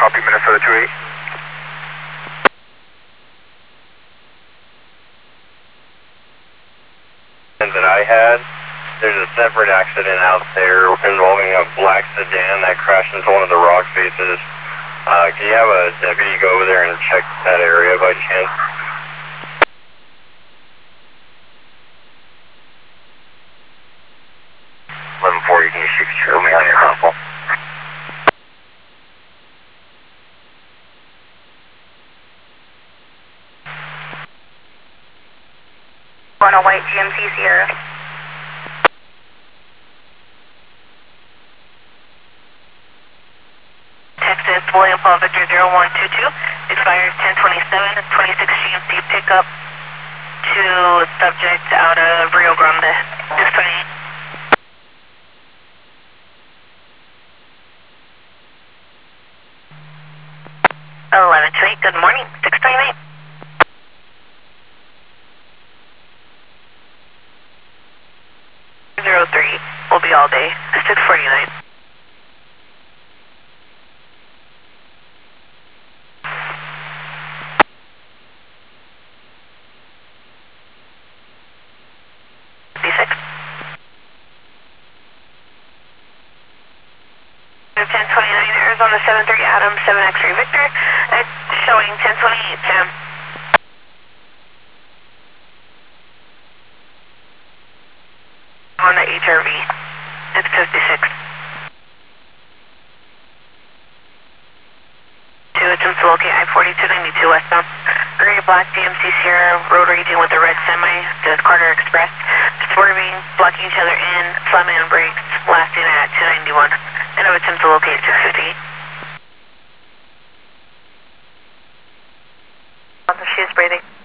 Copy, Minnesota 28. That I had, there's a separate accident out there involving a black sedan that crashed into one of the rock faces. Can you have a deputy go over there and check that area by chance? 1140, can you show me on your console? On a white GMC Sierra. Texas, William Paul Victor 0122, expires 1027, 26 GMC pickup to subject out of Rio Grande. 628. Good morning, 628. Will be all day, 649. D6. 1029 Arizona 73 Adam 7 X-ray Victor. It's showing 1028 Sam. On the HRV. It's 56. To attempt to locate I-4292 westbound. Gray black GMC Sierra road raging with a red semi to Carter Express. Swerving, blocking each other in, slamming on brakes, lasting at 291. And I would attempt to locate 658. She's breathing.